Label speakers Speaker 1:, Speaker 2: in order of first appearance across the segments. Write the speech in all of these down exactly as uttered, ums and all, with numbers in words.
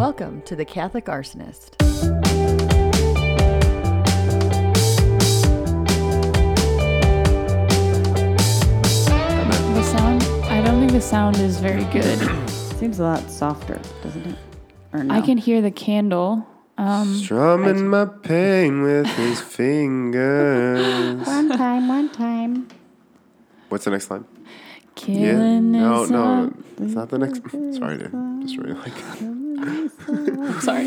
Speaker 1: Welcome to the Catholic Arsonist.
Speaker 2: The sound, I don't think the sound is very good.
Speaker 3: Seems a lot softer, doesn't it? Or no?
Speaker 2: I can hear the candle. Um,
Speaker 4: Strumming my pain with his fingers.
Speaker 3: One time, one time.
Speaker 4: What's the next line?
Speaker 2: Killing
Speaker 4: No,
Speaker 2: is
Speaker 4: no,
Speaker 2: all-
Speaker 4: it's not the next. Sorry, dude. Just really like.
Speaker 2: I'm sorry.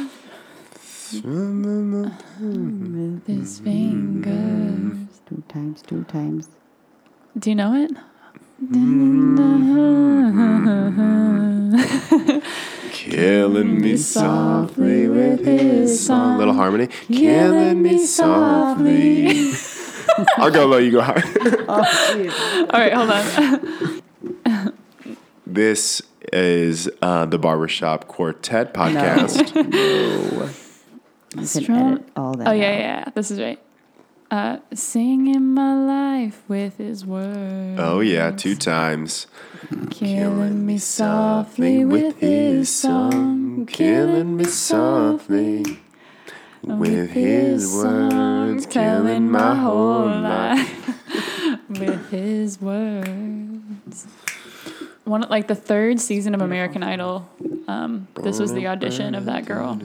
Speaker 2: With his fingers.
Speaker 3: Two times, two times.
Speaker 2: Do you know it?
Speaker 4: Killing me softly with his song. Little harmony. Killing me softly. I'll go low, you go high.
Speaker 3: Oh,
Speaker 2: All right, hold on.
Speaker 4: This is uh, the Barbershop Quartet podcast.
Speaker 3: no. You can
Speaker 2: Strong-
Speaker 3: edit all that
Speaker 2: Oh, yeah,
Speaker 3: out.
Speaker 2: yeah, yeah. This is right. Uh, singing my life with his words.
Speaker 4: Oh, yeah, two times.
Speaker 2: Killing me softly with his song.
Speaker 4: Killing me softly with his words. Killing my whole life.
Speaker 2: with his words. One like the third season of American Idol. Um, this was the audition of that girl.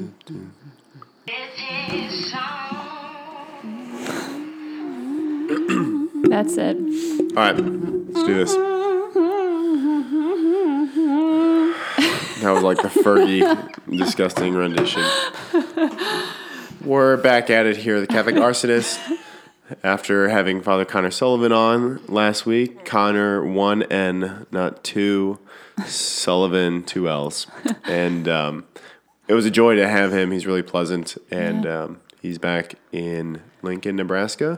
Speaker 2: That's it.
Speaker 4: All right, let's do this. That was like the Fergie disgusting rendition. We're back at it here, the Catholic Arsonist. After having Father Connor Sullivan on last week, Connor one N, not two, Sullivan two L's, and um, it was a joy to have him. He's really pleasant, and
Speaker 2: Yeah.
Speaker 4: um, he's back in Lincoln, Nebraska.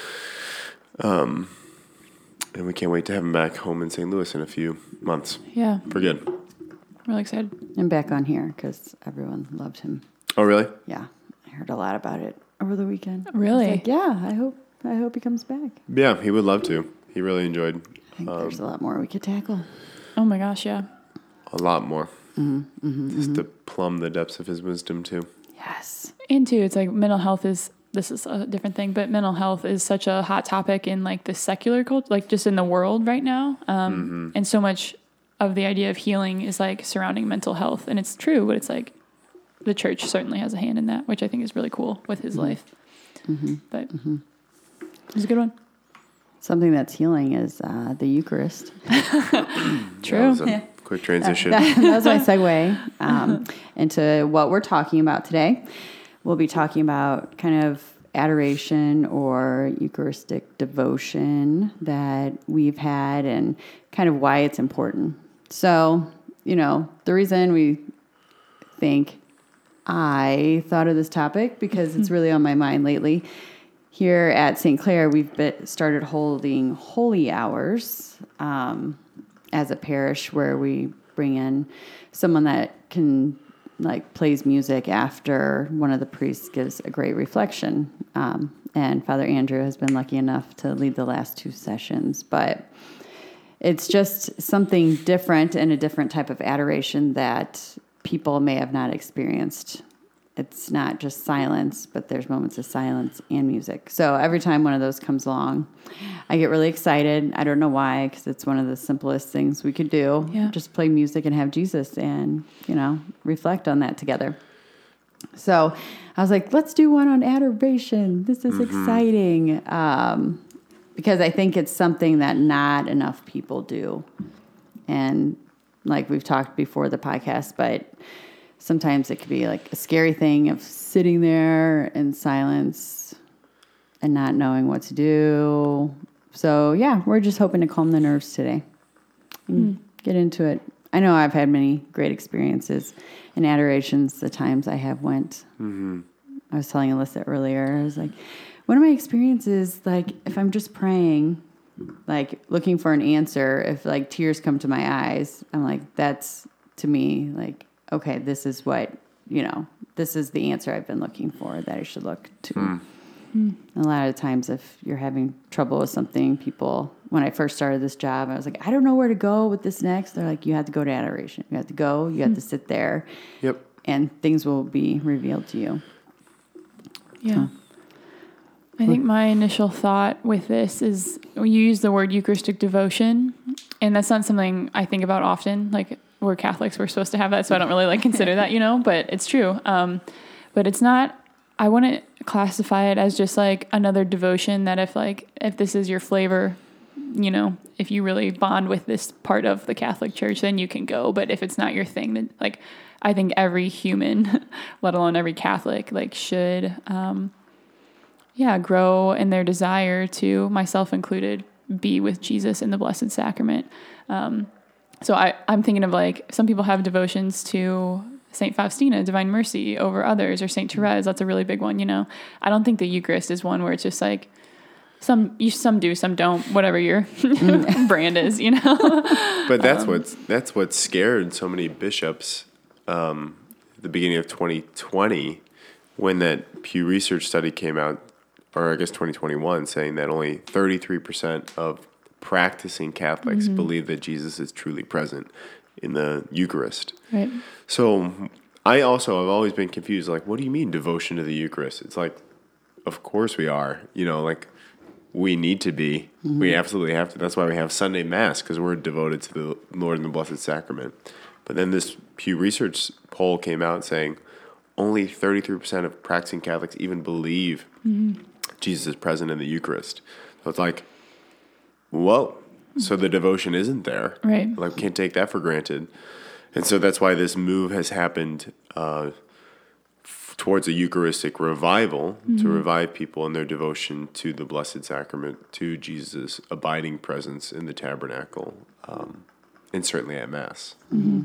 Speaker 4: Um, and we can't wait to have him back home in Saint Louis in a few months.
Speaker 2: Yeah,
Speaker 4: For good.
Speaker 2: really excited.
Speaker 3: And back on here because everyone loved him.
Speaker 4: Oh, really?
Speaker 3: Yeah, I heard a lot about it over the weekend.
Speaker 2: Really?
Speaker 3: I was like, yeah, I hope I hope he comes back.
Speaker 4: Yeah, he would love to. He really enjoyed
Speaker 3: I think
Speaker 4: Um,
Speaker 3: there's a lot more we could tackle.
Speaker 2: Oh my gosh, yeah.
Speaker 4: a lot more.
Speaker 3: Mm-hmm, mm-hmm,
Speaker 4: Just
Speaker 3: mm-hmm.
Speaker 4: to plumb the depths of his wisdom, too.
Speaker 3: Yes.
Speaker 2: And two, it's like mental health is, this is a different thing, but mental health is such a hot topic in like the secular culture, like just in the world right now. Um,
Speaker 4: Mm-hmm.
Speaker 2: And so much of the idea of healing is like surrounding mental health. And it's true, but it's like the church certainly has a hand in that, which I think is really cool with his
Speaker 3: Mm-hmm.
Speaker 2: life.
Speaker 3: Mm-hmm.
Speaker 2: But
Speaker 3: Mm-hmm.
Speaker 2: it was a good one.
Speaker 3: Something that's healing is uh, the Eucharist.
Speaker 4: That
Speaker 2: True.
Speaker 4: was a quick transition.
Speaker 3: That, that was my segue um, into what we're talking about today. We'll be talking about kind of adoration or Eucharistic devotion that we've had and kind of why it's important. So, you know, the reason we think I thought of this topic because it's really on my mind lately. Here at Saint Clair, we've been, started holding holy hours um, as a parish where we bring in someone that can like plays music after one of the priests gives a great reflection. Um, and Father Andrew has been lucky enough to lead the last two sessions, but it's just something different and a different type of adoration that people may have not experienced. It's not just silence, but there's moments of silence and music. So every time one of those comes along, I get really excited. I don't know why, because it's one of the simplest things we could do.
Speaker 2: Yeah. Just
Speaker 3: play music and have Jesus and, you know, reflect on that together. So I was like, let's do one on adoration. This is mm-hmm. exciting. Um, because I think it's something that not enough people do. And like we've talked before the podcast, but sometimes it could be like a scary thing of sitting there in silence and not knowing what to do. So, yeah, we're just hoping to calm the nerves today and mm. get into it. I know I've had many great experiences in adorations, the times I have went.
Speaker 4: Mm-hmm.
Speaker 3: I was telling Alyssa earlier, I was like, one of my experiences, like, if I'm just praying, like, looking for an answer, if, like, tears come to my eyes, I'm like, that's, to me, like, okay, this is what, you know, this is the answer I've been looking for that I should look to. Mm. Mm. A lot of times if you're having trouble with something, people, when I first started this job, I was like, I don't know where to go with this next. They're like, you have to go to adoration. You have to go. You have mm. to sit there.
Speaker 4: Yep.
Speaker 3: and things will be revealed to you.
Speaker 2: Yeah. I think my initial thought with this is you use the word Eucharistic devotion, and that's not something I think about often. Like, we're Catholics, we're supposed to have that, so I don't really like consider that, you know, but it's true. Um, but it's not, I wouldn't classify it as just like another devotion that if like, if this is your flavor, you know, if you really bond with this part of the Catholic Church, then you can go. But if it's not your thing, then like, I think every human, let alone every Catholic, like should, um, yeah, grow in their desire to, myself included, be with Jesus in the Blessed Sacrament. Um, so I, I'm thinking of like, some people have devotions to Saint Faustina, Divine Mercy, over others, or Saint Therese. That's a really big one, you know. I don't think the Eucharist is one where it's just like, some you some do, some don't, whatever your brand is, you know.
Speaker 4: But that's
Speaker 2: um,
Speaker 4: what's that's what scared so many bishops um, at the beginning of twenty twenty when that Pew Research study came out, or I guess twenty twenty-one, saying that only thirty-three percent of practicing Catholics
Speaker 2: mm-hmm.
Speaker 4: believe that Jesus is truly present in the Eucharist.
Speaker 2: Right.
Speaker 4: So I also have always been confused, like, what do you mean devotion to the Eucharist? It's like, of course we are, you know, like, we need to be. Mm-hmm. We absolutely have to. That's why we have Sunday Mass, because we're devoted to the Lord and the Blessed Sacrament. But then this Pew Research poll came out saying only thirty-three percent of practicing Catholics even believe mm-hmm. Jesus is present in the Eucharist. So it's like, well, so the devotion isn't there.
Speaker 2: Right.
Speaker 4: Like, we can't take that for granted. And so that's why this move has happened uh, f- towards a Eucharistic revival, mm-hmm. to revive people in their devotion to the Blessed Sacrament, to Jesus' abiding presence in the tabernacle, um, and certainly at Mass.
Speaker 3: Mm-hmm.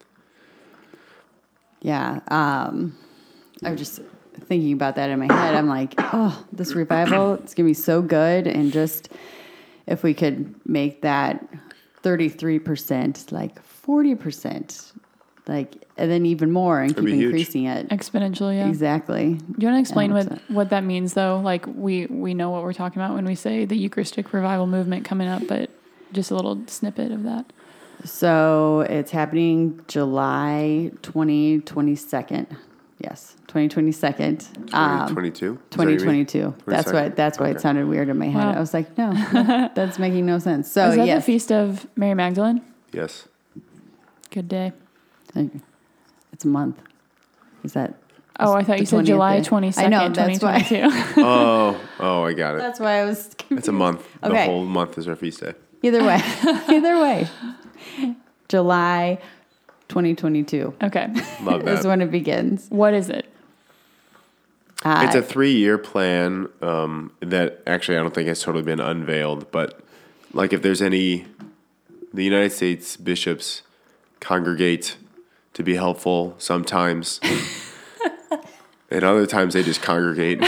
Speaker 3: Yeah. Um, I was just thinking about that in my head. I'm like, oh, this revival, it's going to be so good. And just if we could make that thirty-three percent, like forty percent, like, and then even more, and
Speaker 4: That'd
Speaker 3: keep
Speaker 4: be huge.
Speaker 3: increasing it.
Speaker 2: Exponentially, yeah.
Speaker 3: Exactly.
Speaker 2: Do you want to explain
Speaker 3: one
Speaker 2: what,
Speaker 3: hundred percent.
Speaker 2: what that means, though? Like, we, we know what we're talking about when we say the Eucharistic revival movement coming up, but just a little snippet of that.
Speaker 3: So it's happening July twenty twenty-second. Yes, twenty twenty-second.
Speaker 4: twenty twenty-two?
Speaker 3: twenty twenty-two. That's why. That's why
Speaker 4: Okay.
Speaker 3: it sounded weird in my head.
Speaker 2: Wow.
Speaker 3: I was like, no, that, that's making no sense. So
Speaker 2: Is that
Speaker 3: yes,
Speaker 2: the feast of Mary Magdalene?
Speaker 4: Yes.
Speaker 2: Good day.
Speaker 3: it's a month. Is that?
Speaker 2: Oh, I thought
Speaker 3: the
Speaker 2: you said
Speaker 3: twentieth
Speaker 2: July
Speaker 3: day?
Speaker 2: twenty-second,
Speaker 3: I know, that's why.
Speaker 2: twenty twenty-two.
Speaker 4: Oh, oh, I got it.
Speaker 3: That's why I was confused.
Speaker 4: It's a month. The
Speaker 3: Okay.
Speaker 4: whole month is our feast day.
Speaker 3: Either way, either way, July twenty twenty-two
Speaker 2: Okay.
Speaker 4: Love
Speaker 3: is
Speaker 4: that.
Speaker 3: when it begins.
Speaker 2: What is it?
Speaker 3: Uh,
Speaker 4: It's a three-year plan um, that actually I don't think has totally been unveiled. But like, if there's any, the United States bishops congregate to be helpful sometimes, and other times they just congregate.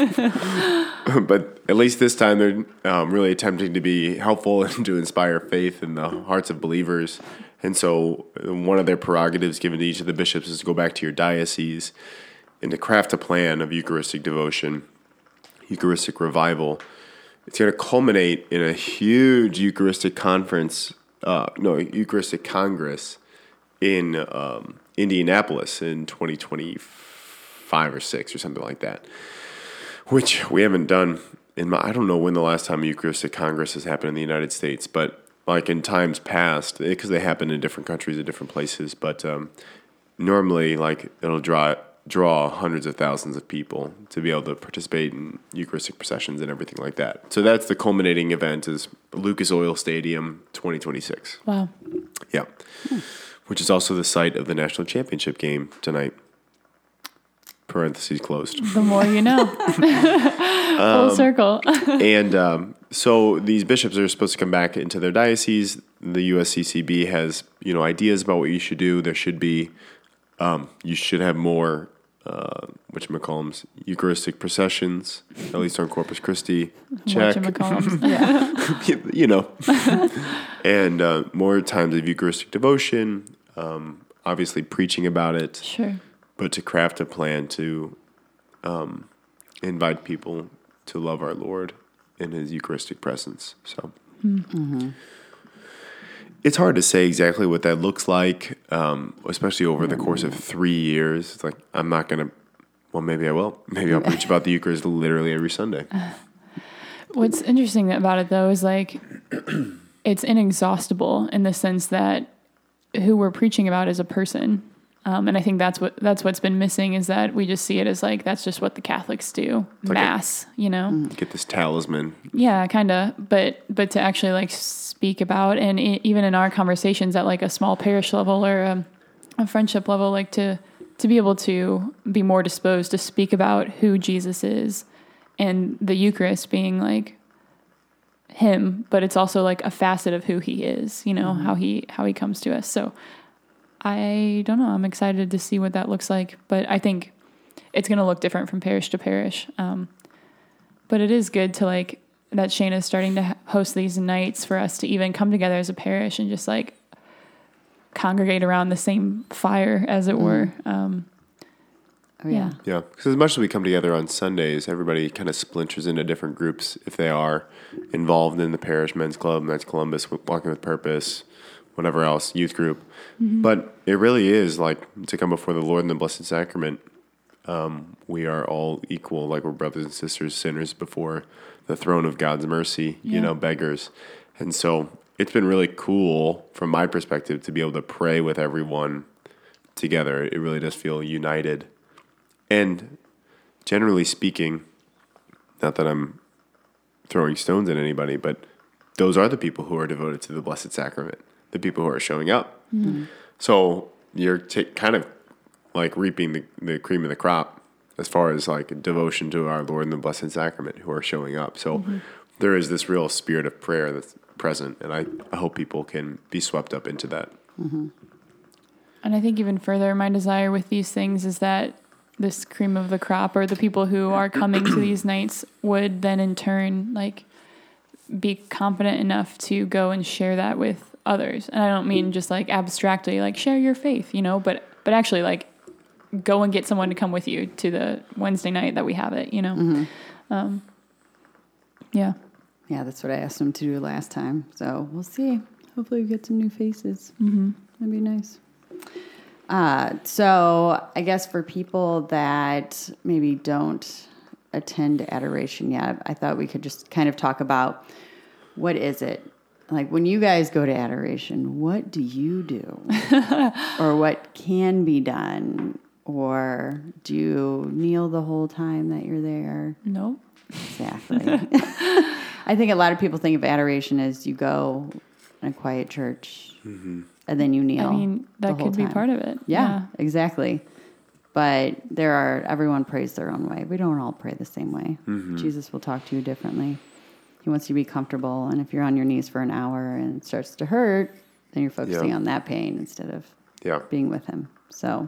Speaker 4: But at least this time they're um, really attempting to be helpful and to inspire faith in the hearts of believers. And so one of their prerogatives given to each of the bishops is to go back to your diocese and to craft a plan of Eucharistic devotion, Eucharistic revival. It's going to culminate in a huge Eucharistic conference, uh, no, Eucharistic Congress in um, Indianapolis in twenty twenty-five or six or something like that, which we haven't done in my, I don't know when the last time a Eucharistic Congress has happened in the United States, but like in times past, because they happen in different countries at different places, but um, normally like it'll draw draw hundreds of thousands of people to be able to participate in Eucharistic processions and everything like that. So that's the culminating event is Lucas Oil Stadium twenty twenty-six.
Speaker 2: Wow.
Speaker 4: Yeah. Hmm. Which is also the site of the national championship game tonight. Parentheses closed.
Speaker 2: The more you know. Full
Speaker 4: um,
Speaker 2: circle.
Speaker 4: And um, so these bishops are supposed to come back into their diocese. The U S C C B has, you know, ideas about what you should do. There should be, um, you should have more, uh, whatchamacallums, Eucharistic processions, at least on Corpus Christi. Check.
Speaker 2: Whatchamacallums. Yeah.
Speaker 4: You know. And uh, more times of Eucharistic devotion, um, obviously preaching about it.
Speaker 2: Sure.
Speaker 4: But to craft a plan to um, invite people to love our Lord in His Eucharistic presence. So,
Speaker 3: mm-hmm.
Speaker 4: it's hard to say exactly what that looks like, um, especially over the course of three years. It's like, I'm not going to, well, maybe I will. Maybe I'll preach about the Eucharist literally every Sunday.
Speaker 2: What's interesting about it, though, is like it's inexhaustible in the sense that who we're preaching about is a person. Um, and I think that's what that's what's been missing is that we just see it as like, that's just what the Catholics do.
Speaker 4: like
Speaker 2: Mass, a, you know?
Speaker 4: Get this talisman.
Speaker 2: Yeah, kind of. But but to actually like speak about, and it, even in our conversations at like a small parish level or a, a friendship level, like to to be able to be more disposed to speak about who Jesus is and the Eucharist being like him, but it's also like a facet of who he is, you know, mm-hmm. how he how he comes to us. So I don't know. I'm excited to see what that looks like, but I think it's going to look different from parish to parish. Um, but it is good to like that Shane is starting to host these nights for us to even come together as a parish and just like congregate around the same fire, as it mm. were. Um,
Speaker 3: oh, yeah.
Speaker 4: Yeah. Because as much as we come together on Sundays, everybody kind of splinters into different groups if they are involved in the parish, men's club, Knights of Columbus, Walking with Purpose, whatever else, youth group. Mm-hmm. But it really is like to come before the Lord in the Blessed Sacrament. Um, we are all equal, like we're brothers and sisters, sinners before the throne of God's mercy, yeah. you know, beggars. And so it's been really cool from my perspective to be able to pray with everyone together. It really does feel united. And generally speaking, not that I'm throwing stones at anybody, but those are the people who are devoted to the Blessed Sacrament. The people who are showing up. Mm-hmm. So you're t- kind of like reaping the, the cream of the crop as far as like devotion to our Lord in the Blessed Sacrament who are showing up. So mm-hmm. there is this real spirit of prayer that's present, and I, I hope people can be swept up into that.
Speaker 2: Mm-hmm. And I think even further, my desire with these things is that this cream of the crop, or the people who are coming to these nights, would then in turn like be confident enough to go and share that with others. And I don't mean just like abstractly like share your faith, you know, but but actually like go and get someone to come with you to the Wednesday night that we have it, you know. Mm-hmm. Um, yeah.
Speaker 3: Yeah, that's what I asked them to do last time. So we'll see. Hopefully we get some new faces. Mm-hmm. That'd be nice. Uh, so I guess for people that maybe don't attend adoration yet, I thought we could just kind of talk about what is it? Like when you guys go to adoration, what do you do? Or what can be done? Or do you kneel the whole time that you're there?
Speaker 2: No.
Speaker 3: Exactly. I think a lot of people think of adoration as you go in a quiet church mm-hmm. and then you kneel.
Speaker 2: I mean, that could be part of it.
Speaker 3: Yeah, yeah, exactly. But there are, everyone prays their own way. We don't all pray the same way. Mm-hmm. Jesus will talk to you differently. He wants you to be comfortable. And if you're on your knees for an hour and it starts to hurt, then you're focusing yeah. on that pain instead of
Speaker 4: yeah.
Speaker 3: being with him. So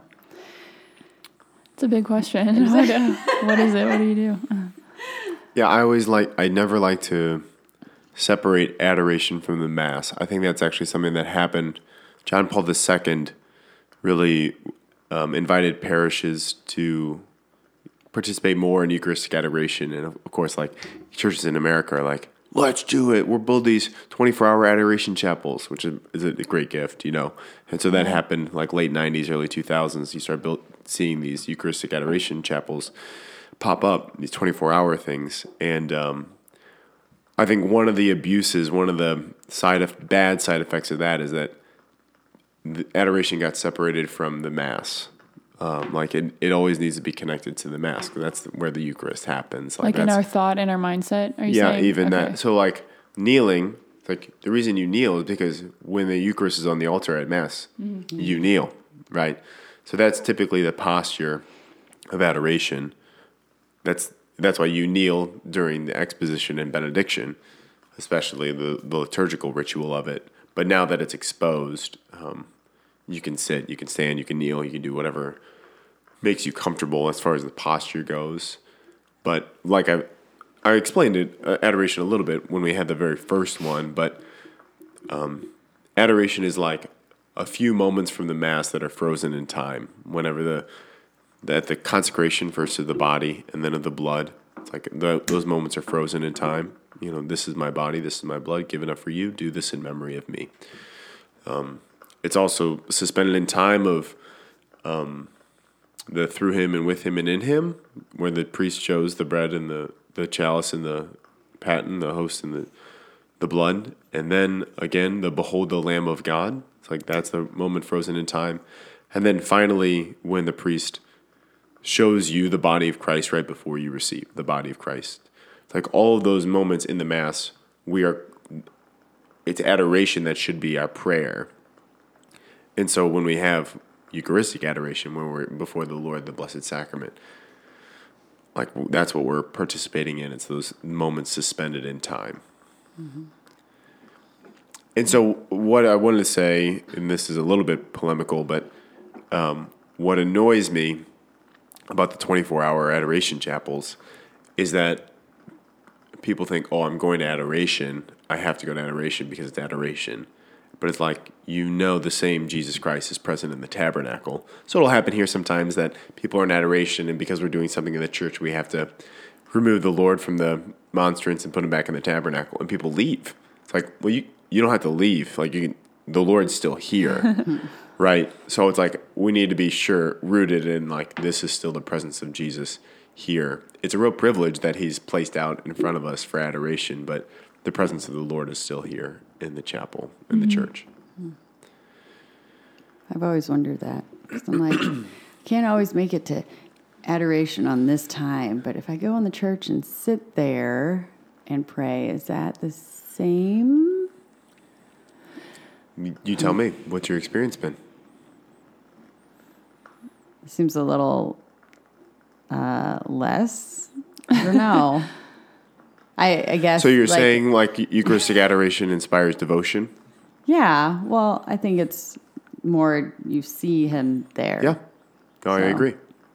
Speaker 2: it's a big question. what, uh, what is it? What do you do?
Speaker 4: Yeah, I always like, I never like to separate adoration from the Mass. I think that's actually something that happened. John Paul the Second really um, invited parishes to participate more in Eucharistic adoration. And of course, like churches in America are like, let's do it. We'll build these twenty-four hour adoration chapels, which is, is a great gift, you know. And so that happened like late nineties, early two thousands. You start built, seeing these Eucharistic adoration chapels pop up, these twenty-four hour things. And um, I think one of the abuses, one of the side of, bad side effects of that is that the adoration got separated from the Mass. Um, like it, it always needs to be connected to the Mass, because that's where the Eucharist happens.
Speaker 2: Like, like in our thought and our mindset, are you
Speaker 4: yeah,
Speaker 2: saying?
Speaker 4: Yeah, even
Speaker 2: okay.
Speaker 4: that. So like kneeling, like the reason you kneel is because when the Eucharist is on the altar at Mass, mm-hmm. you kneel, right? So that's typically the posture of adoration. That's that's why you kneel during the exposition and benediction, especially the, the liturgical ritual of it. But now that it's exposed, um, you can sit, you can stand, you can kneel, you can do whatever makes you comfortable as far as the posture goes. But like I, I explained it, uh, adoration a little bit when we had the very first one. But um, adoration is like a few moments from the Mass that are frozen in time. Whenever the that the consecration first of the body and then of the blood, it's like the, those moments are frozen in time. You know, this is my body, this is my blood, given up for you. Do this in memory of me. Um, it's also suspended in time of um, the through him and with him and in him, where the priest shows the bread and the, the chalice and the paten, the host and the the blood, and then again the behold the Lamb of God. It's like that's the moment frozen in time, and then finally when the priest shows you the body of Christ right before you receive the body of Christ. It's like all of those moments in the Mass, we are. It's adoration that should be our prayer, and so when we have Eucharistic adoration, when we're before the Lord, the Blessed Sacrament, like that's what we're participating in. It's those moments suspended in time. Mm-hmm. And so what I wanted to say, and this is a little bit polemical, but um, what annoys me about the twenty-four hour adoration chapels is that people think, oh, I'm going to adoration. I have to go to adoration because it's adoration. But it's like, you know, the same Jesus Christ is present in the tabernacle. So it'll happen here sometimes that people are in adoration, and because we're doing something in the church, we have to remove the Lord from the monstrance and put him back in the tabernacle, and people leave. It's like, well, you you don't have to leave. Like, you can, the Lord's still here, right? So it's like we need to be sure rooted in like this is still the presence of Jesus here. It's a real privilege that he's placed out in front of us for adoration, but the presence of the Lord is still here in the chapel, in the mm-hmm. church.
Speaker 3: I've always wondered that. 'Cause I'm like, can't always make it to adoration on this time, but if I go in the church and sit there and pray, is that the same?
Speaker 4: You tell me. What's your experience been?
Speaker 3: It seems a little uh, less. I don't know. I, I guess.
Speaker 4: So you're
Speaker 3: like, saying
Speaker 4: like Eucharistic adoration inspires devotion?
Speaker 3: Yeah. Well, I think it's more you see him there.
Speaker 4: Yeah. Oh, so I agree.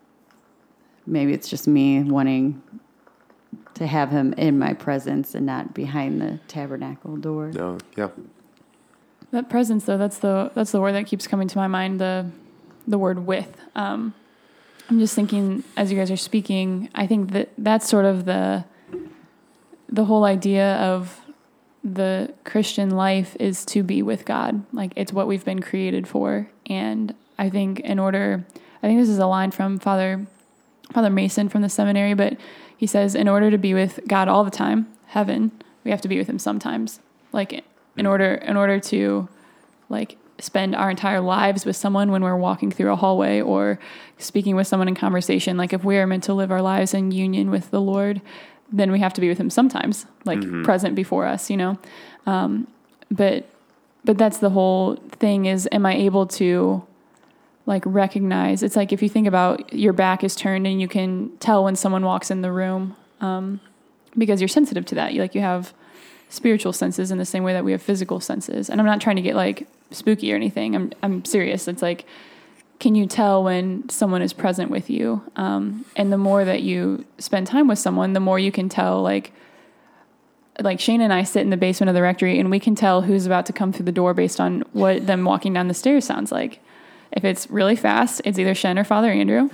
Speaker 3: Maybe it's just me wanting to have him in my presence and not behind the tabernacle door.
Speaker 4: No. Yeah.
Speaker 2: That presence, though, that's the that's the word that keeps coming to my mind. The the word with. Um, I'm just thinking as you guys are speaking. I think that that's sort of the. The whole idea of the Christian life is to be with God. Like, it's what we've been created for. And I think in order, I think this is a line from Father Father Mason from the seminary, but he says, in order to be with God all the time, heaven, we have to be with him sometimes. Like, in order, in order to, like, spend our entire lives with someone when we're walking through a hallway or speaking with someone in conversation, like, if we are meant to live our lives in union with the Lord, then we have to be with him sometimes, like mm-hmm. present before us, you know? Um, but, but that's the whole thing is, am I able to like recognize, it's like, if you think about your back is turned and you can tell when someone walks in the room, um, because you're sensitive to that. You like, you have spiritual senses in the same way that we have physical senses. And I'm not trying to get like spooky or anything. I'm, I'm serious. It's like, can you tell when someone is present with you? Um, and the more that you spend time with someone, the more you can tell, like, like Shane and I sit in the basement of the rectory and we can tell who's about to come through the door based on what them walking down the stairs sounds like. If it's really fast, it's either Shen or Father Andrew.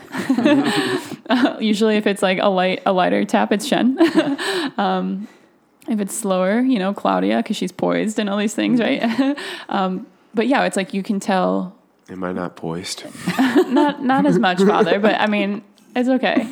Speaker 2: uh, usually if it's like a light, a lighter tap, it's Shen. um, if it's slower, you know, Claudia, cause she's poised and all these things, right? um, but yeah, it's like, you can tell.
Speaker 4: Am I not poised?
Speaker 2: not not as much, Father, but I mean, it's okay.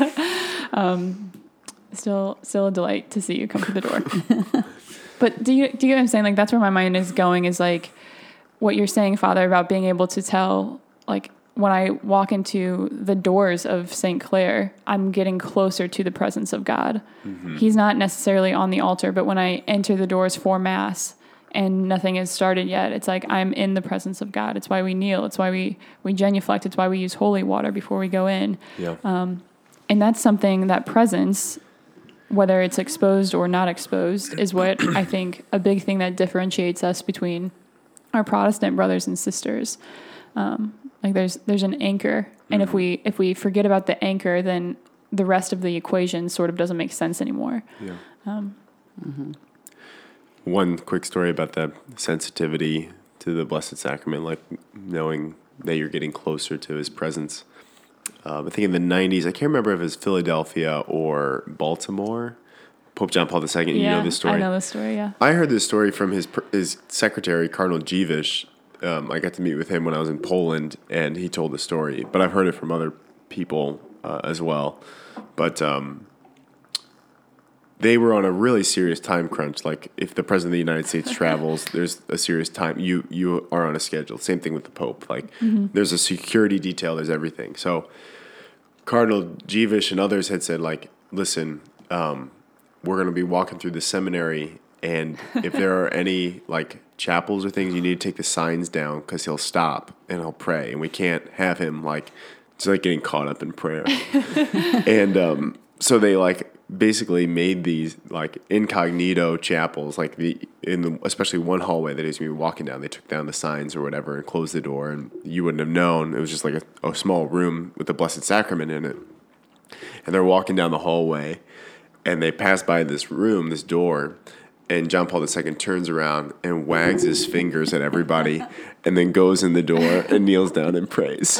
Speaker 2: um, still still a delight to see you come through the door. But do you do you get what I'm saying? Like, that's where my mind is going, is like what you're saying, Father, about being able to tell, like, when I walk into the doors of Saint Clare, I'm getting closer to the presence of God. Mm-hmm. He's not necessarily on the altar, but when I enter the doors for Mass, and nothing has started yet, it's like I'm in the presence of God. It's why we kneel. It's why we, we genuflect. It's why we use holy water before we go in.
Speaker 4: Yeah.
Speaker 2: Um, and that's something, that presence, whether it's exposed or not exposed, is what I think a big thing that differentiates us between our Protestant brothers and sisters. Um, like there's there's an anchor, and mm-hmm. if we if we forget about the anchor, then the rest of the equation sort of doesn't make sense anymore.
Speaker 4: Yeah.
Speaker 2: Um,
Speaker 3: mm-hmm.
Speaker 4: One quick story about the sensitivity to the Blessed Sacrament, like knowing that you're getting closer to his presence. Um, I think in the nineties, I can't remember if it was Philadelphia or Baltimore, Pope John Paul the Second,
Speaker 2: yeah,
Speaker 4: you know this story?
Speaker 2: I know this story, yeah.
Speaker 4: I heard this story from his his secretary, Cardinal Jewish, Um, I got to meet with him when I was in Poland, and he told the story. But I've heard it from other people uh, as well. But um, they were on a really serious time crunch. Like, if the president of the United States travels, there's a serious time. You you are on a schedule. Same thing with the Pope. Like, mm-hmm. there's a security detail. There's everything. So Cardinal Jewish and others had said, like, listen, um, we're going to be walking through the seminary, and if there are any, like, chapels or things, you need to take the signs down because he'll stop and he'll pray. And we can't have him, like, it's like getting caught up in prayer. and um, so they, like, basically made these, like, incognito chapels, like, the in the, especially one hallway that he's going to be walking down. They took down the signs or whatever and closed the door, and you wouldn't have known. It was just like a, a small room with the Blessed Sacrament in it. And they're walking down the hallway, and they pass by this room, this door, and John Paul the Second turns around and wags his fingers at everybody and then goes in the door and kneels down and prays.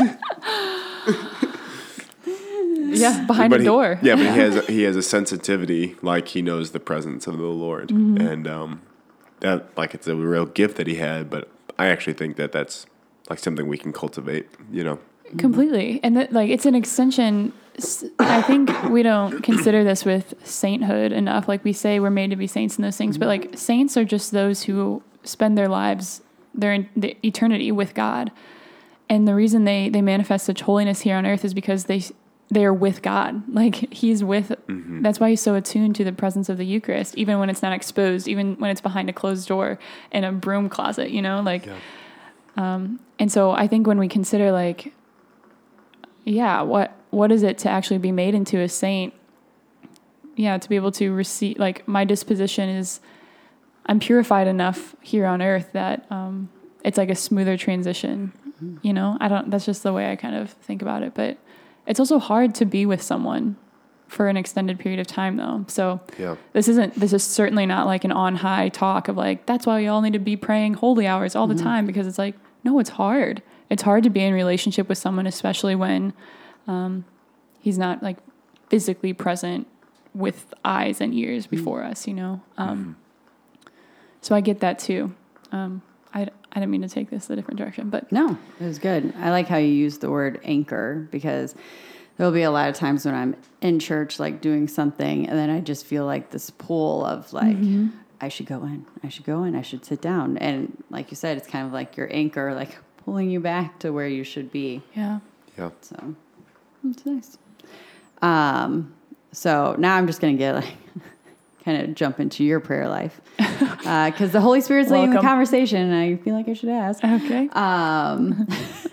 Speaker 2: Yeah, behind
Speaker 4: but
Speaker 2: a
Speaker 4: he,
Speaker 2: door.
Speaker 4: Yeah, but he has a, he has a sensitivity, like he knows the presence of the Lord. Mm-hmm. And um, that, like, it's a real gift that he had, but I actually think that that's, like, something we can cultivate, you know.
Speaker 2: Completely. And that, like, it's an extension. I think we don't consider this with sainthood enough. Like, we say we're made to be saints and those things, but, like, saints are just those who spend their lives, their the eternity with God. And the reason they, they manifest such holiness here on earth is because they they are with God. Like, he's with, mm-hmm. that's why he's so attuned to the presence of the Eucharist, even when it's not exposed, even when it's behind a closed door in a broom closet, you know, like, yeah. um, and so I think when we consider, like, yeah, what, what is it to actually be made into a saint? Yeah. To be able to receive, like, my disposition is, I'm purified enough here on earth that, um, it's like a smoother transition, mm-hmm. you know, I don't, that's just the way I kind of think about it, but it's also hard to be with someone for an extended period of time, though. So yeah. this isn't, this is certainly not like an on high talk of, like, that's why we all need to be praying holy hours all mm-hmm. the time, because it's like, no, it's hard. It's hard to be in relationship with someone, especially when um, he's not, like, physically present with eyes and ears before mm-hmm. us, you know? Um, mm-hmm. So I get that too. Um, I, I didn't mean to take this a different direction, but
Speaker 3: no, it was good. I like how you use the word anchor, because there'll be a lot of times when I'm in church, like, doing something, and then I just feel like this pull of, like, mm-hmm. I should go in, I should go in, I should sit down. And like you said, it's kind of like your anchor, like, pulling you back to where you should be.
Speaker 2: Yeah.
Speaker 4: Yeah.
Speaker 3: So it's nice. Um, so now I'm just going to get, like, kind of jump into your prayer life, because uh, the Holy Spirit's leading the conversation, and I feel like I should ask.
Speaker 2: Okay.
Speaker 3: Um,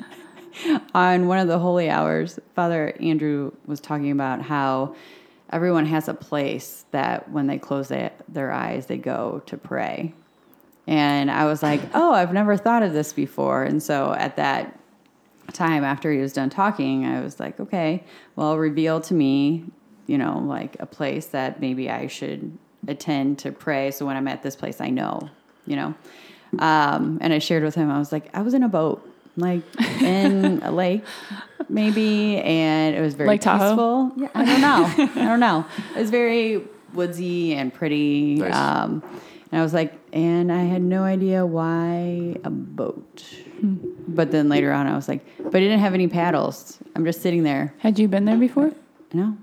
Speaker 3: on one of the holy hours, Father Andrew was talking about how everyone has a place that when they close they, their eyes, they go to pray. And I was like, oh, I've never thought of this before. And so at that time, after he was done talking, I was like, okay, well, reveal to me, you know, like, a place that maybe I should attend to pray. So when I'm at this place, I know, you know. Um, and I shared with him, I was like, I was in a boat, like, in a lake, maybe, and it was very
Speaker 2: Lake
Speaker 3: peaceful.
Speaker 2: Tahoe?
Speaker 3: Yeah, I don't know. I don't know. It was very woodsy and pretty.
Speaker 4: Nice.
Speaker 3: Um, and I was like, and I had no idea why a boat. Hmm. But then later on, I was like, but I didn't have any paddles. I'm just sitting there.
Speaker 2: Had you been there before?
Speaker 3: No.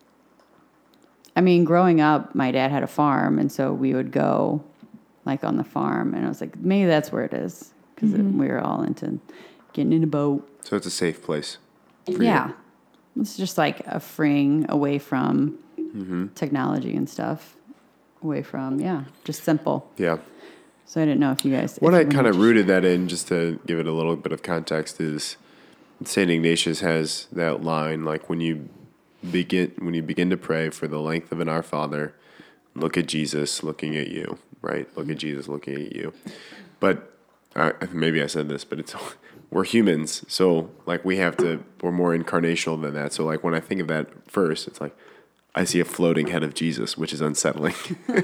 Speaker 3: I mean, growing up, my dad had a farm, and so we would go, like, on the farm, and I was like, maybe that's where it is, because mm-hmm. we were all into getting in a boat.
Speaker 4: So it's a safe place for
Speaker 3: yeah.
Speaker 4: you.
Speaker 3: It's just like a freeing away from
Speaker 4: mm-hmm.
Speaker 3: technology and stuff, away from, yeah, just simple.
Speaker 4: Yeah.
Speaker 3: So I didn't know if you guys...
Speaker 4: What
Speaker 3: if
Speaker 4: I kind of rooted that in, just to give it a little bit of context, is Saint Ignatius has that line, like, when you begin when you begin to pray for the length of an Our Father, look at Jesus looking at you, right? Look at Jesus looking at you. But uh, maybe I said this, but it's we're humans, so, like, we have to, we're more incarnational than that. So, like, when I think of that first, it's like, I see a floating head of Jesus, which is unsettling.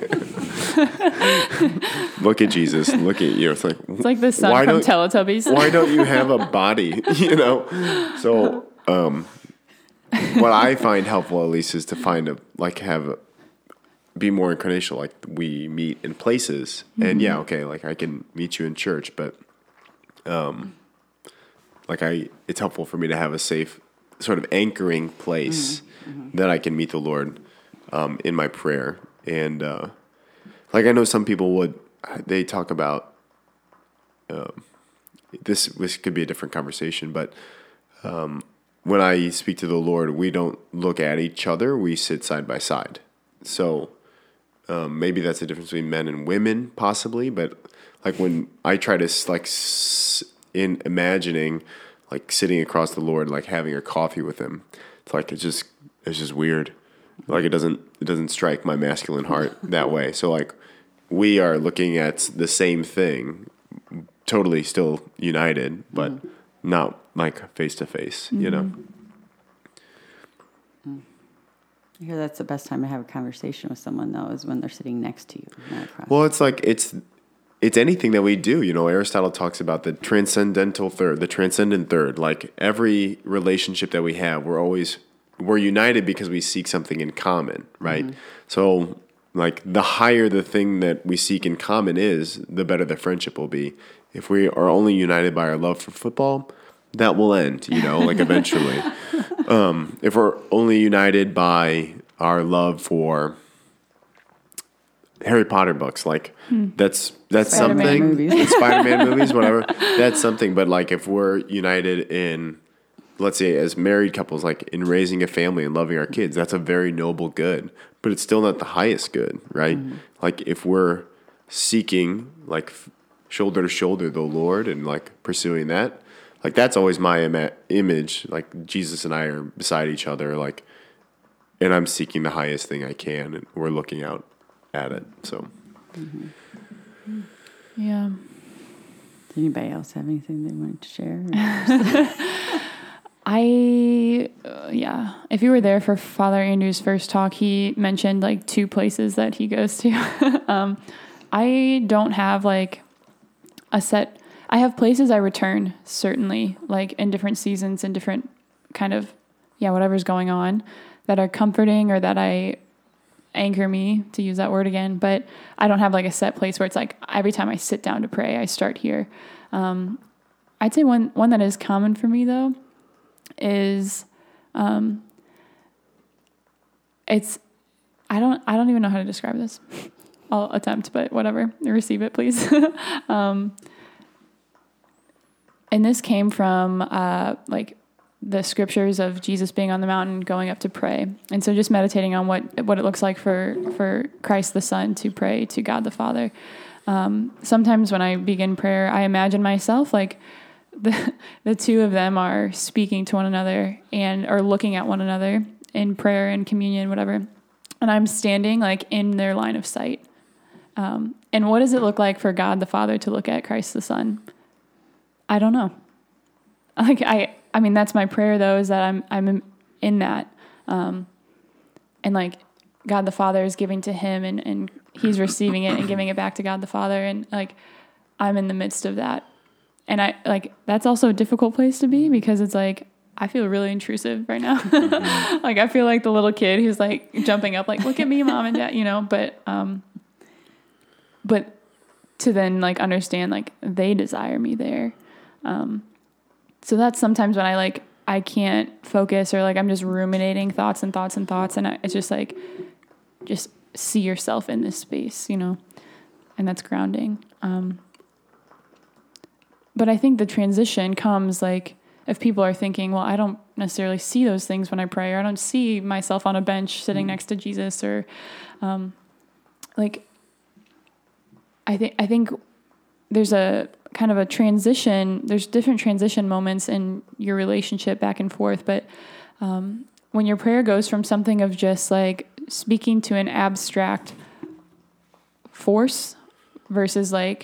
Speaker 4: Look at Jesus. Look at you. It's like,
Speaker 2: it's like the son from Teletubbies.
Speaker 4: Why don't you have a body? You know. So, um, what I find helpful, at least, is to find a like have a, be more incarnational. Like, we meet in places, mm-hmm. and yeah, okay, like, I can meet you in church, but um, like I, it's helpful for me to have a safe sort of anchoring place mm-hmm. that I can meet the Lord um, in my prayer. And uh, like I know some people would, they talk about um, this. This could be a different conversation, but um, when I speak to the Lord, we don't look at each other; we sit side by side. So um, maybe that's the difference between men and women, possibly. But like when I try to like s- in imagining like sitting across the Lord, like having a coffee with Him, it's like it's just it's just weird. Like it doesn't it doesn't strike my masculine heart that way. So like we are looking at the same thing, totally still united, but mm-hmm. not like face to face, you know.
Speaker 3: I hear that's the best time to have a conversation with someone though, is when they're sitting next to you, not across.
Speaker 4: Well, it's like it's it's anything that we do. You know, Aristotle talks about the transcendental third, the transcendent third. Like every relationship that we have, we're always we're united because we seek something in common, right? Mm-hmm. So, like, the higher the thing that we seek in common is, the better the friendship will be. If we are only united by our love for football, that will end, you know, like, eventually. um, if we're only united by our love for Harry Potter books, like, hmm. that's that's Spider-Man something. Movies. Spider-Man movies, whatever. That's something. But, like, if we're united in... let's say as married couples, like in raising a family and loving our kids, that's a very noble good, but it's still not the highest good, right? Mm-hmm. Like if we're seeking like f- shoulder to shoulder the Lord and like pursuing that, like that's always my ima- image. Like Jesus and I are beside each other, like, and I'm seeking the highest thing I can, and we're looking out at it. So,
Speaker 2: mm-hmm. yeah.
Speaker 3: Does anybody else have anything they wanted to share?
Speaker 2: I, uh, yeah, if you were there for Father Andrew's first talk, he mentioned like two places that he goes to. um, I don't have like a set, I have places I return, certainly, like in different seasons and different kind of, yeah, whatever's going on that are comforting or that I anchor me, to use that word again. But I don't have like a set place where it's like every time I sit down to pray, I start here. Um, I'd say one, one that is common for me though, is um it's I don't I don't even know how to describe this. I'll attempt, but whatever. Receive it, please. um and this came from uh like the scriptures of Jesus being on the mountain going up to pray. And so just meditating on what what it looks like for for Christ the Son to pray to God the Father. Um sometimes when I begin prayer, I imagine myself like The the two of them are speaking to one another and are looking at one another in prayer and communion, whatever. And I'm standing like in their line of sight. Um, and what does it look like for God the Father to look at Christ the Son? I don't know. Like I, I mean, that's my prayer though, is that I'm I'm in that, um, and like God the Father is giving to Him, and and He's receiving it and giving it back to God the Father, and like I'm in the midst of that. And I like, that's also a difficult place to be because it's like, I feel really intrusive right now. Mm-hmm. Like, I feel like the little kid who's like jumping up, like, look at me, mom and dad, you know, but, um, but to then like understand, like they desire me there. Um, so that's sometimes when I like, I can't focus or like, I'm just ruminating thoughts and thoughts and thoughts. And I, it's just like, just see yourself in this space, you know, and that's grounding. Um, But I think the transition comes like if people are thinking, well, I don't necessarily see those things when I pray, or I don't see myself on a bench sitting mm. next to Jesus, or um, like I think I think there's a kind of a transition. There's different transition moments in your relationship back and forth. But um, when your prayer goes from something of just like speaking to an abstract force versus like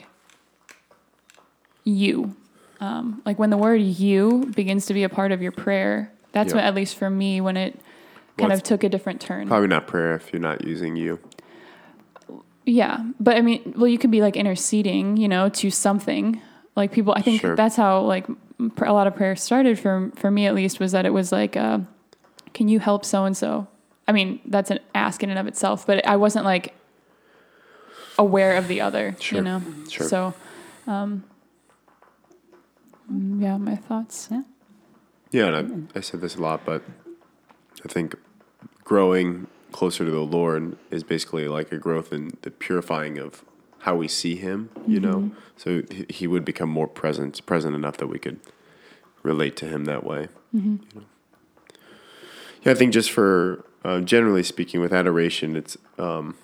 Speaker 2: you, um, like when the word you begins to be a part of your prayer, that's yeah. what, at least for me, when it kind well, of took a different turn.
Speaker 4: Probably not prayer if you're not using you.
Speaker 2: Yeah. But I mean, well, you could be like interceding, you know, to something like people, I think sure. that's how like a lot of prayer started for, for me at least, was that it was like, uh, can you help so-and-so? I mean, that's an ask in and of itself, but I wasn't like aware of the other, sure. you know?
Speaker 4: Sure.
Speaker 2: So, um, Mm, yeah, my thoughts.
Speaker 3: Yeah.
Speaker 4: Yeah, and I, I said this a lot, but I think growing closer to the Lord is basically like a growth in the purifying of how we see Him, you mm-hmm. know? So he, he would become more present, present enough that we could relate to Him that way. Mm-hmm. You know? Yeah, I think just for, uh, generally speaking, with adoration, it's um,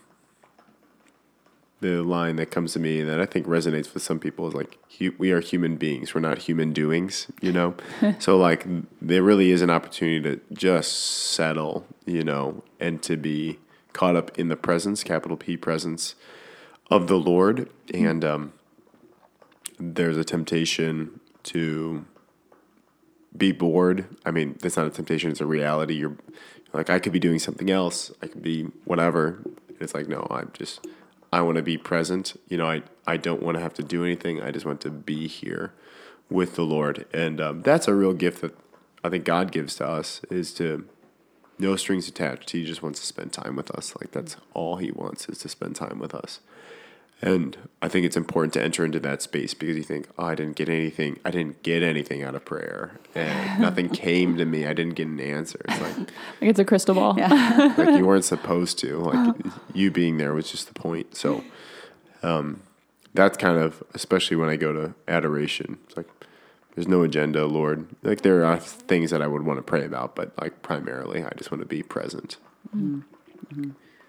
Speaker 4: the line that comes to me that I think resonates with some people is like, hu- we are human beings. We're not human doings, you know? So like there really is an opportunity to just settle, you know, and to be caught up in the presence, capital P presence of the Lord. And um, there's a temptation to be bored. I mean, that's not a temptation, it's a reality. You're like, I could be doing something else. I could be whatever. And it's like, no, I'm just... I want to be present. You know, I, I don't want to have to do anything. I just want to be here with the Lord. And um, that's a real gift that I think God gives to us, is to no strings attached. He just wants to spend time with us. Like that's all He wants, is to spend time with us. And I think it's important to enter into that space because you think, oh, I didn't get anything. I didn't get anything out of prayer, and nothing came to me. I didn't get an answer. It's like,
Speaker 2: like it's a crystal ball.
Speaker 3: Yeah.
Speaker 4: Like you weren't supposed to. Like you being there was just the point. So um, that's kind of, especially when I go to adoration, it's like there's no agenda, Lord. Like there are things that I would want to pray about, but like primarily, I just want to be present.
Speaker 3: Mm-hmm.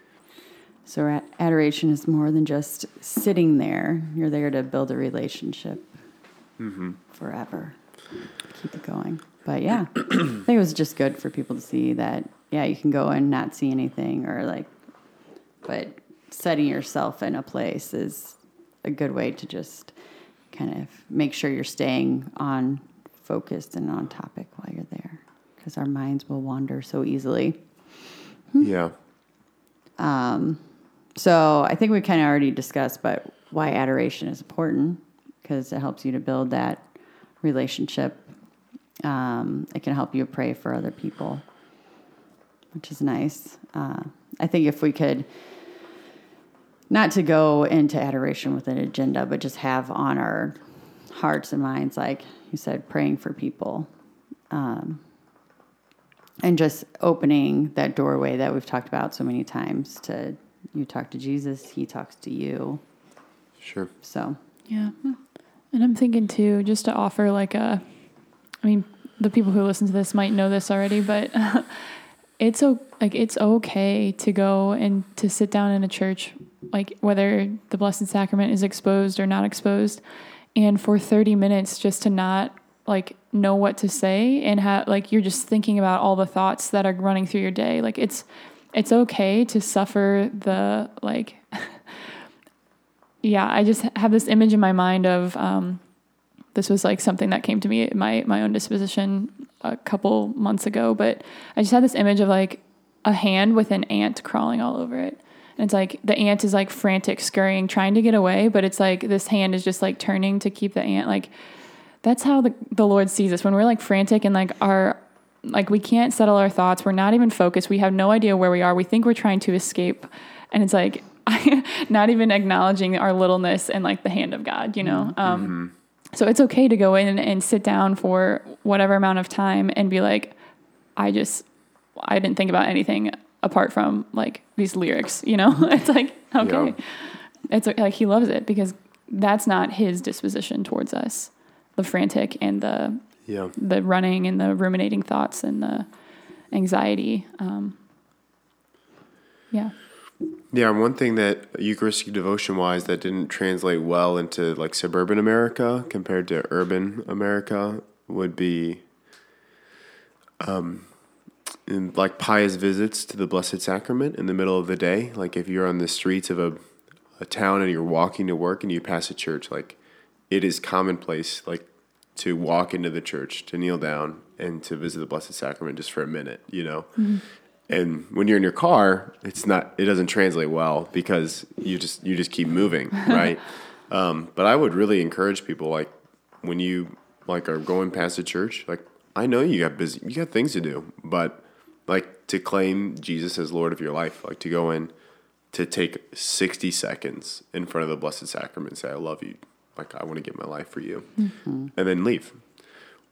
Speaker 3: So adoration is more than just sitting there. You're there to build a relationship mm-hmm. forever. Keep it going. But yeah, I think it was just good for people to see that, yeah, you can go and not see anything or like, but setting yourself in a place is a good way to just kind of make sure you're staying on focused and on topic while you're there, because our minds will wander so easily.
Speaker 4: Yeah.
Speaker 3: Um, so I think we kind of already discussed, but why adoration is important, because it helps you to build that relationship. Um, it can help you pray for other people, which is nice. Uh, I think if we could, not to go into adoration with an agenda, but just have on our hearts and minds, like you said, praying for people, um, and just opening that doorway that we've talked about so many times to, you talk to Jesus, He talks to you.
Speaker 4: Sure.
Speaker 3: So.
Speaker 2: Yeah. And I'm thinking too, just to offer like a, I mean, the people who listen to this might know this already, but it's like, it's okay to go and to sit down in a church, like whether the Blessed Sacrament is exposed or not exposed, and for thirty minutes just to not like know what to say and have like you're just thinking about all the thoughts that are running through your day. Like it's it's okay to suffer the like yeah, I just have this image in my mind of um this was like something that came to me in my my own disposition a couple months ago, but I just had this image of like a hand with an ant crawling all over it. And it's like the ant is like frantic, scurrying, trying to get away, but it's like this hand is just like turning to keep the ant. Like that's how the, the Lord sees us when we're like frantic and like our, like we can't settle our thoughts. We're not even focused. We have no idea where we are. We think we're trying to escape. And it's like, not even acknowledging our littleness and like the hand of God, you know? Um, mm-hmm. So it's okay to go in and sit down for whatever amount of time and be like, I just, I didn't think about anything apart from like these lyrics, you know? It's like, okay. Yeah. It's like, He loves it because that's not His disposition towards us. The frantic and the yeah. the running and the ruminating thoughts and the anxiety. Um, yeah.
Speaker 4: Yeah, one thing that Eucharistic devotion-wise that didn't translate well into like suburban America compared to urban America would be um, in like pious visits to the Blessed Sacrament in the middle of the day. Like if you're on the streets of a, a town and you're walking to work and you pass a church, like it is commonplace, like to walk into the church, to kneel down and to visit the Blessed Sacrament just for a minute, you know? Mm-hmm. And when you're in your car, it's not, it doesn't translate well because you just, you just keep moving. Right. um, but I would really encourage people, like when you like are going past a church, like I know you got busy, you got things to do, but like to claim Jesus as Lord of your life, like to go in, to take sixty seconds in front of the Blessed Sacrament and say, I love you. Like, I want to give my life for you. Mm-hmm. And then leave.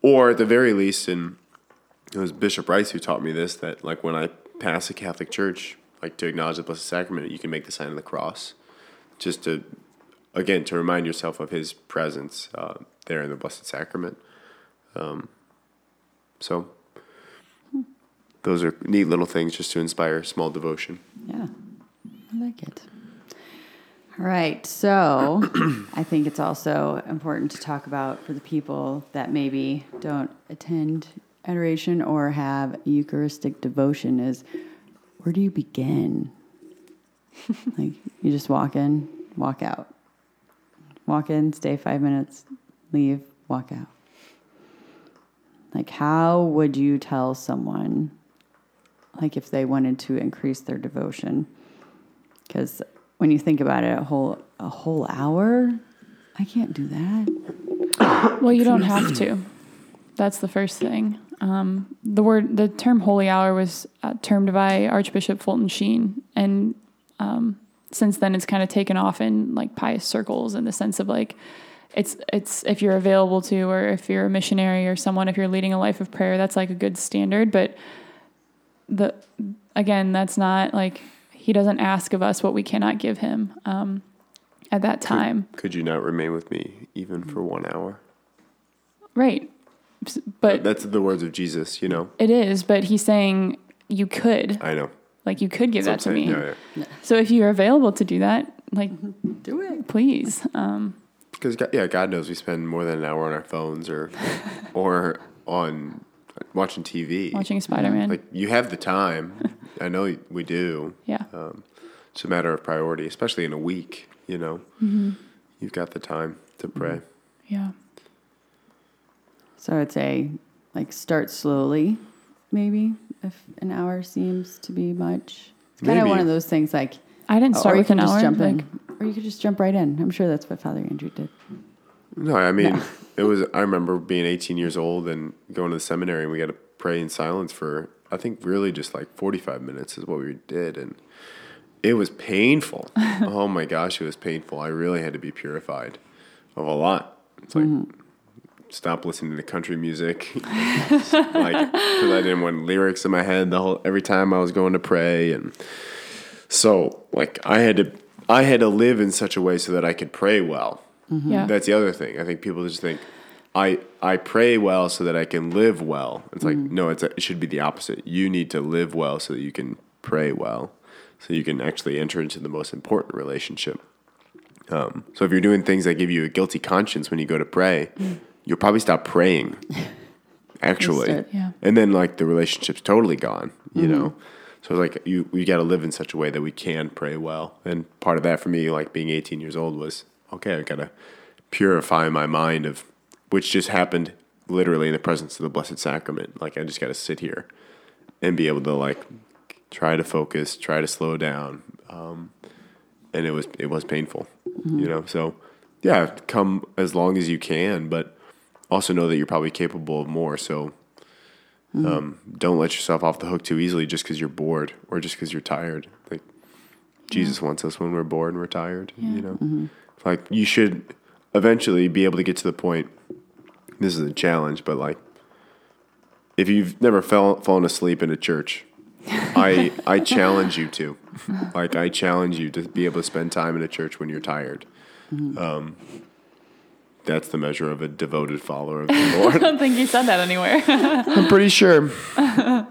Speaker 4: or at the very least, and it was Bishop Rice who taught me this, that like when I pass a Catholic church, like to acknowledge the Blessed Sacrament, you can make the sign of the cross, just to, again, to remind yourself of his presence uh, there in the Blessed Sacrament. Um, so those are neat little things just to inspire small devotion.
Speaker 3: Yeah, I like it. All right, so I think it's also important to talk about for the people that maybe don't attend adoration or have Eucharistic devotion is, where do you begin? Like, you just walk in, walk out. Walk in, stay five minutes, leave, walk out. Like, how would you tell someone, like, if they wanted to increase their devotion? Because when you think about it, a whole a whole hour, I can't do that.
Speaker 2: Well, you don't have to. That's the first thing. Um, the word, the term "holy hour" was uh, termed by Archbishop Fulton Sheen, and um, since then, it's kind of taken off in like pious circles in the sense of like, it's it's if you're available to, or if you're a missionary or someone, if you're leading a life of prayer, that's like a good standard. But the again, that's not like. He doesn't ask of us what we cannot give him um, at that time.
Speaker 4: Could, could you not remain with me even for one hour?
Speaker 2: Right. But
Speaker 4: that's the words of Jesus, you know.
Speaker 2: It is, but he's saying you could.
Speaker 4: I know.
Speaker 2: Like you could give
Speaker 4: That's
Speaker 2: that to me.
Speaker 4: Yeah, yeah.
Speaker 2: So if you're available to do that, like
Speaker 3: do it,
Speaker 2: please. Um,
Speaker 4: because yeah, God knows we spend more than an hour on our phones or or on watching T V,
Speaker 2: watching Spider-Man.
Speaker 4: Like you have the time. I know we do.
Speaker 2: Yeah.
Speaker 4: Um, it's a matter of priority, especially in a week, you know. Mm-hmm. You've got the time to pray.
Speaker 2: Yeah.
Speaker 3: So I'd say, like, start slowly, maybe, if an hour seems to be much. It's kind of one of those things, like...
Speaker 2: I didn't start with an hour.
Speaker 3: Jump in,
Speaker 2: like,
Speaker 3: or you could just jump right in. I'm sure that's what Father Andrew did.
Speaker 4: No, I mean, no. it was... I remember being eighteen years old and going to the seminary, and we got to pray in silence for... I think really just like forty-five minutes is what we did. And it was painful. Oh my gosh, it was painful. I really had to be purified of a lot. It's like, mm-hmm. stop listening to country music. Like, because I didn't want lyrics in my head the whole, every time I was going to pray. And so like I had to, I had to live in such a way so that I could pray well.
Speaker 2: Mm-hmm. Yeah.
Speaker 4: That's the other thing. I think people just think, I, I pray well so that I can live well. It's like, mm. no, it's a, it should be the opposite. You need to live well so that you can pray well, so you can actually enter into the most important relationship. Um, so if you're doing things that give you a guilty conscience when you go to pray, mm. you'll probably stop praying, actually.
Speaker 2: Yeah.
Speaker 4: And then, like, the relationship's totally gone, you mm-hmm. know? So it's like, you we got to live in such a way that we can pray well. And part of that for me, like, being eighteen years old was, okay, I got to purify my mind of... which just happened literally in the presence of the Blessed Sacrament. Like, I just got to sit here and be able to, like, try to focus, try to slow down. Um, and it was it was painful, mm-hmm. you know? So, yeah, come as long as you can, but also know that you're probably capable of more. So um, mm-hmm. don't let yourself off the hook too easily just because you're bored or just because you're tired. Like, yeah. Jesus wants us when we're bored and we're tired, yeah. you know? Mm-hmm. Like, you should eventually be able to get to the point. This is a challenge, but like, if you've never fell, fallen asleep in a church, I I challenge you to. Like, I challenge you to be able to spend time in a church when you're tired. Mm-hmm. Um, that's the measure of a devoted follower of the Lord.
Speaker 2: I don't think you said that anywhere.
Speaker 4: I'm pretty sure.
Speaker 2: I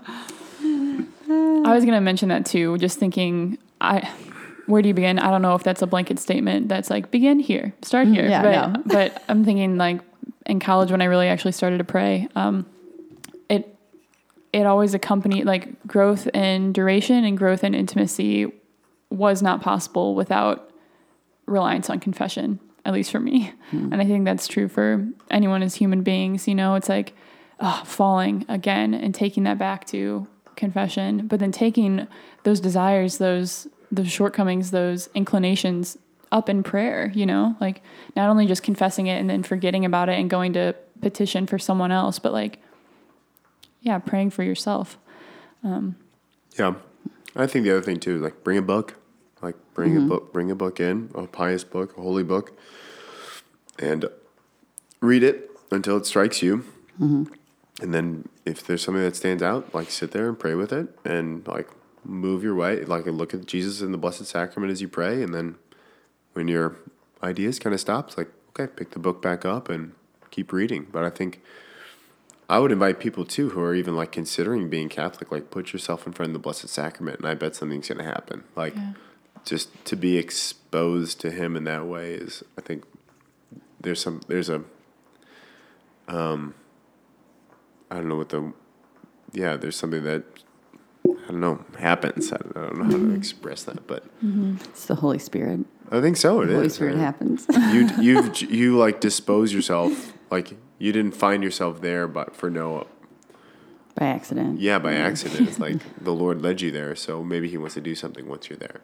Speaker 2: was going to mention that too, just thinking, I... where do you begin? I don't know if that's a blanket statement that's like, begin here, start here.
Speaker 3: Yeah,
Speaker 2: but,
Speaker 3: no.
Speaker 2: but I'm thinking like in college when I really actually started to pray, um, it it always accompanied like growth in duration and growth in intimacy was not possible without reliance on confession, at least for me. Mm. And I think that's true for anyone as human beings. You know, it's like oh, falling again and taking that back to confession, but then taking those desires, those those shortcomings, those inclinations up in prayer, you know, like not only just confessing it and then forgetting about it and going to petition for someone else, but like, yeah, praying for yourself. Um,
Speaker 4: yeah. I think the other thing too, like bring a book, like bring mm-hmm. a book, bring a book in, a pious book, a holy book, and read it until it strikes you.
Speaker 3: Mm-hmm.
Speaker 4: And then if there's something that stands out, like sit there and pray with it and like move your way, like look at Jesus in the Blessed Sacrament as you pray. And then when your ideas kind of stops, like, okay, pick the book back up and keep reading. But I think I would invite people too who are even like considering being Catholic, like put yourself in front of the Blessed Sacrament and I bet something's going to happen. Like
Speaker 2: Yeah.
Speaker 4: just to be exposed to him in that way is, I think there's some, there's a, um, I don't know what the, yeah, there's something that, I don't know, happens. I don't, I don't know how to express that, but
Speaker 3: It's the Holy Spirit.
Speaker 4: I think so. It
Speaker 3: The Holy
Speaker 4: is.
Speaker 3: Spirit
Speaker 4: Yeah.
Speaker 3: happens.
Speaker 4: You, you, you like dispose yourself, like you didn't find yourself there, but for no,
Speaker 3: By accident.
Speaker 4: yeah, by accident. It's like the Lord led you there, so maybe he wants to do something once you're there.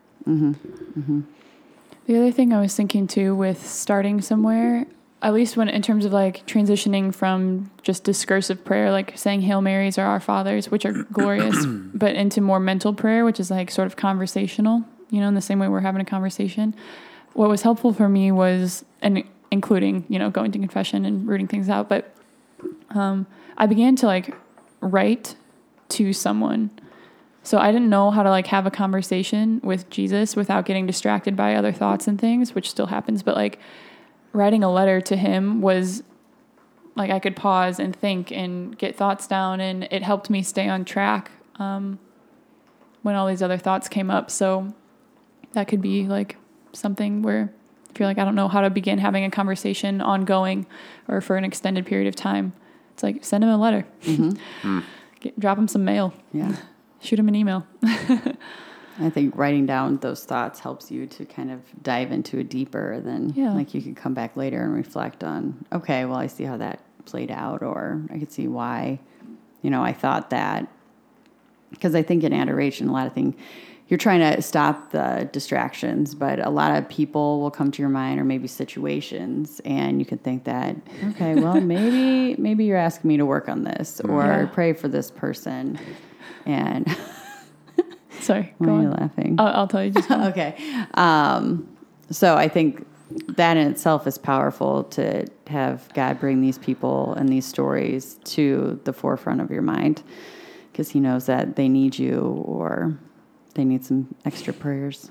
Speaker 2: The other thing I was thinking too with starting somewhere, at least when in terms of like transitioning from just discursive prayer, like saying Hail Marys or Our Fathers, which are glorious, but into more mental prayer, which is like sort of conversational, you know, in the same way we're having a conversation. What was helpful for me was, and including, you know, going to confession and rooting things out, but um, I began to like write to someone. So I didn't know how to like have a conversation with Jesus without getting distracted by other thoughts and things, which still happens. But like writing a letter to him was like I could pause and think and get thoughts down, and it helped me stay on track um, when all these other thoughts came up. So that could be like something where if you're like, I don't know how to begin having a conversation ongoing or for an extended period of time, it's like send him a letter,
Speaker 3: Mm-hmm.
Speaker 2: Get, drop him some mail.
Speaker 3: Yeah.
Speaker 2: Shoot him an email.
Speaker 3: I think writing down those thoughts helps you to kind of dive into it deeper. Then,
Speaker 2: Yeah.
Speaker 3: like, you could come back later and reflect on, okay, well, I see how that played out, or I could see why, you know, I thought that. Because I think in adoration, a lot of things, you're trying to stop the distractions, but a lot of people will come to your mind, or maybe situations, and you can think that, okay, well, maybe maybe you're asking me to work on this, or
Speaker 2: Yeah.
Speaker 3: pray for this person, and
Speaker 2: Sorry,
Speaker 3: why
Speaker 2: go
Speaker 3: are you
Speaker 2: on.
Speaker 3: laughing?
Speaker 2: I'll, I'll tell you just
Speaker 3: Okay. Um, so I think that in itself is powerful, to have God bring these people and these stories to the forefront of your mind, because he knows that they need you, or they need some extra prayers.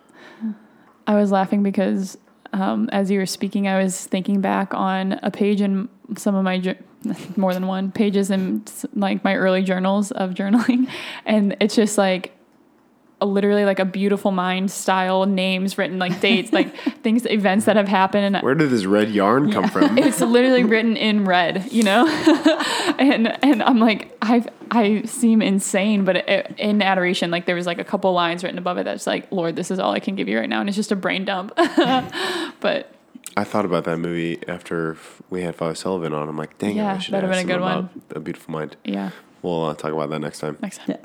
Speaker 2: I was laughing because um, as you were speaking, I was thinking back on a page in some of my, jour- more than one, pages in like my early journals of journaling. And it's just like a, literally like a beautiful mind style names written, like dates, like things, events that have happened. And
Speaker 4: Where did this red yarn come from?
Speaker 2: it's literally written in red, you know? and and I'm like, I I seem insane, but it, in adoration, like there was like a couple lines written above it that's like, Lord, this is all I can give you right now. And it's just a brain dump. But
Speaker 4: I thought about that movie after we had Father Sullivan on. I'm like, dang
Speaker 2: Yeah,
Speaker 4: it, I should
Speaker 2: that'd
Speaker 4: ask
Speaker 2: have been a
Speaker 4: him
Speaker 2: good
Speaker 4: about
Speaker 2: one.
Speaker 4: A Beautiful Mind.
Speaker 2: yeah,
Speaker 4: We'll uh, talk about that next time.
Speaker 2: next time.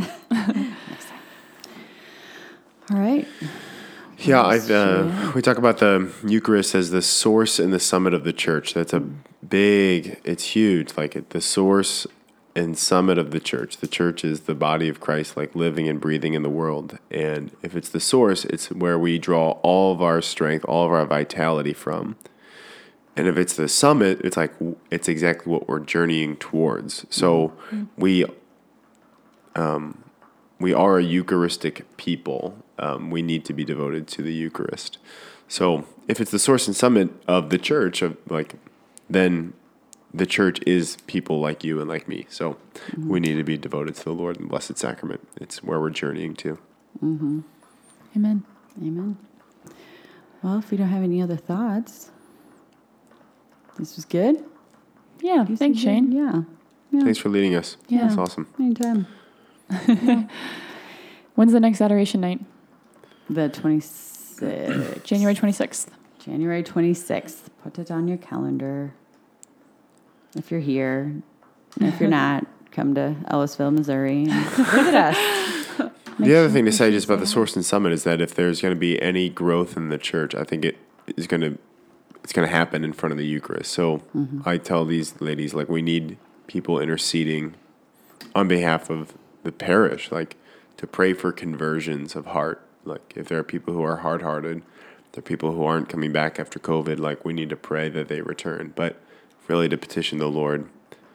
Speaker 3: All right.
Speaker 4: Yeah, I,
Speaker 3: else
Speaker 4: uh, we talk about the Eucharist as the source and the summit of the church. That's a big, it's huge. Like the source and summit of the church. The church is the body of Christ, like living and breathing in the world. And if it's the source, it's where we draw all of our strength, all of our vitality from. And if it's the summit, it's like, it's exactly what we're journeying towards. So mm-hmm. we, um, we are a Eucharistic people. Um, we need to be devoted to the Eucharist. So if it's the source and summit of the church, of like, then the church is people like you and like me. So mm-hmm. we need to be devoted to the Lord and Blessed Sacrament. It's where we're journeying to.
Speaker 3: Mm-hmm.
Speaker 2: Amen.
Speaker 3: Amen. Well, if we don't have any other thoughts, this was good.
Speaker 2: Yeah.
Speaker 3: You
Speaker 2: Thanks,
Speaker 3: said
Speaker 2: Shane.
Speaker 3: good? Yeah. yeah.
Speaker 4: Thanks for leading us.
Speaker 2: Yeah.
Speaker 4: That's awesome.
Speaker 3: Anytime.
Speaker 2: Yeah. When's the next adoration night?
Speaker 3: The twenty-sixth.
Speaker 2: January twenty-sixth.
Speaker 3: January twenty-sixth. Put it on your calendar. If you're here. If you're not, come to Ellisville, Missouri, and visit us. Make
Speaker 4: the other
Speaker 3: sure
Speaker 4: thing to
Speaker 3: you
Speaker 4: say
Speaker 3: can
Speaker 4: just about the
Speaker 3: say
Speaker 4: source and summit is that if there's going to be any growth in the church, I think it is going to it's going to happen in front of the Eucharist. So mm-hmm. I tell these ladies, like, we need people interceding on behalf of the parish, like to pray for conversions of heart. Like if there are people who are hard-hearted, there are people who aren't coming back after COVID, like we need to pray that they return. But really to petition the Lord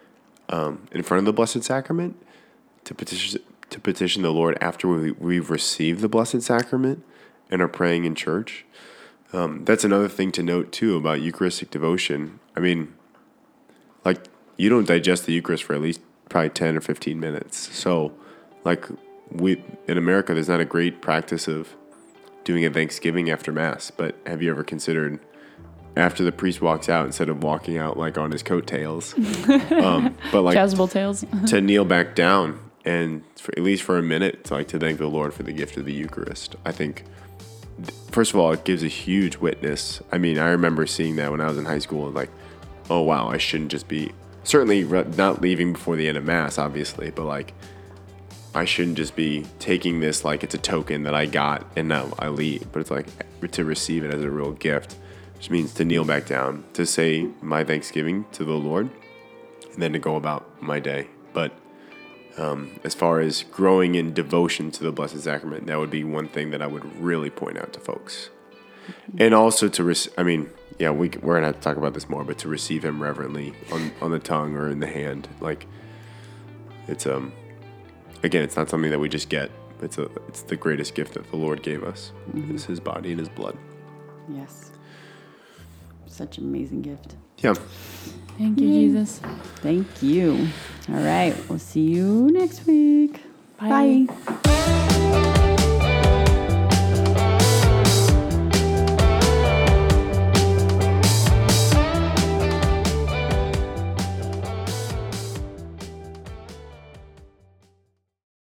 Speaker 4: um, in front of the Blessed Sacrament to petition to petition the Lord after we, we've received the Blessed Sacrament and are praying in church. Um, that's another thing to note, too, about Eucharistic devotion. I mean, like, you don't digest the Eucharist for at least probably ten or fifteen minutes. So, like, we in America, there's not a great practice of doing a Thanksgiving after Mass. But have you ever considered, after the priest walks out, instead of walking out, like, on his coattails, um, but, like,
Speaker 2: Chasuble tails.
Speaker 4: to kneel back down and, for, at least for a minute, to, like, to thank the Lord for the gift of the Eucharist. I think, first of all, it gives a huge witness. I mean, I remember seeing that when I was in high school, like, oh, wow, I shouldn't just be, certainly not leaving before the end of Mass, obviously, but, like, I shouldn't just be taking this like it's a token that I got and now I leave, but it's like to receive it as a real gift, which means to kneel back down, to say my thanksgiving to the Lord, and then to go about my day. But um, as far as growing in devotion to the Blessed Sacrament, that would be one thing that I would really point out to folks. And also to, rec- I mean, yeah, we, we're going to have to talk about this more, but to receive him reverently on, on the tongue or in the hand. Like, it's, um, again, it's not something that we just get. It's a, it's the greatest gift that the Lord gave us. Mm-hmm. It's his body and his blood.
Speaker 3: Yes. Such an amazing gift.
Speaker 4: Yeah.
Speaker 2: Thank you, Jesus.
Speaker 3: Thank you. All right. We'll see you next week.
Speaker 2: Bye.
Speaker 3: Bye.